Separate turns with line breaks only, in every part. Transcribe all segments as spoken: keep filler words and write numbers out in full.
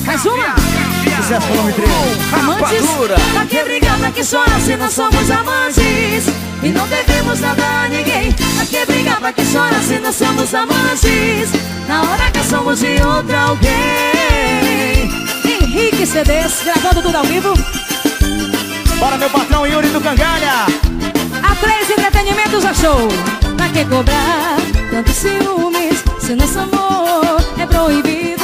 Mais uma.
Sucesso volume três.
Amantes, pra que brigar, pra que chorar se não somos amantes? E não devemos nada a ninguém. Pra que brigar, pra que chorar se não somos amantes? Na hora que somos de outro alguém. Henrique C Ds, gravando tudo ao vivo.
Bora, meu patrão Yuri do Cangalha.
A três Entretenimentos achou. Pra que cobrar tantos ciúmes se nosso amor é proibido?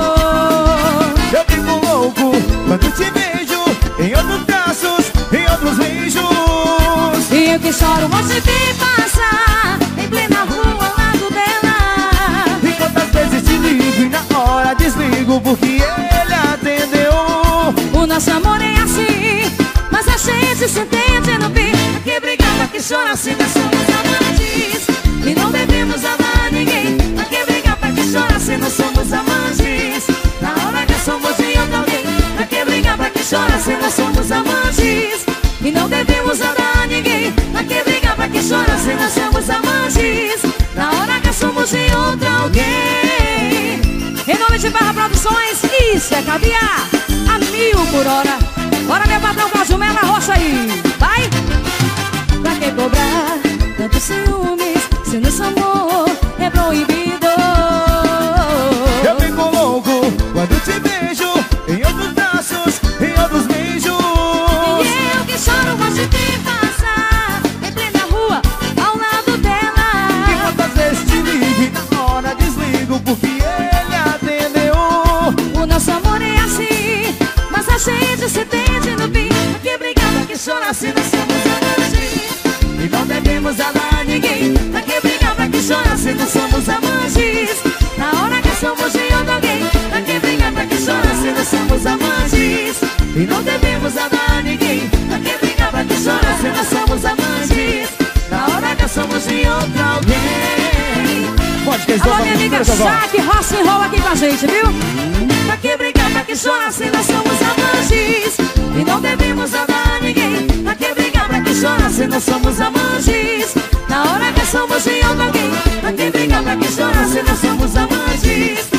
Eu fico louco quando te vejo em outros braços, em outros beijos.
E eu que choro, você vem passar em plena rua ao lado dela.
E quantas vezes te ligo e na hora desligo porque ele atendeu.
O nosso amor é assim, mas a gente se entende no fim. Pra que brigar, pra que chorar se nós somos amantes? E não devemos amar a ninguém. Pra que brigar, pra que chorar se nós somos amantes? Na hora que somos de outro alguém. Pra que brigar, pra que chorar se nós somos amantes? E não devemos amar a ninguém. Pra que brigar, pra que chorar se nós somos amantes? Na hora que somos de outro alguém. Em nome de Barra Produções, isso é caviar a mil por hora. Bora, meu patrão Cláudio Mela, rocha aí. Vai! Pra que cobrar tantos ciúmes se nosso amor é proibido?
Eu fico louco quando te vejo em outros braços, em outros beijos.
E eu que choro, vou te ver passar em plena rua ao lado dela.
E quantas vezes te ligo e na hora desligo porque ele atendeu.
O nosso amor é assim, mas a gente se entende no fim. Pra que brigar, pra que chorar se nós somos amantes? E não devemos amar ninguém. Pra que brigar, pra que chorar se nós somos amantes? Na hora que somos de outro alguém. Pra que brigar, pra que chorar se nós somos amantes? E não devemos amar ninguém. Pra que brigar, pra que chorar se nós somos amantes? Na hora que somos de outro alguém.
Pode que eles
Alô,
vão
minha amiga Jaque, rock and roll aqui com a gente, viu? Pra que brigar, pra que chorar se nós somos amantes? E não devemos amar ninguém. Pra que brigar, pra que chorar se nós somos amantes? Na hora que somos de outro alguém. Pra que brigar, pra que chorar se nós somos amantes?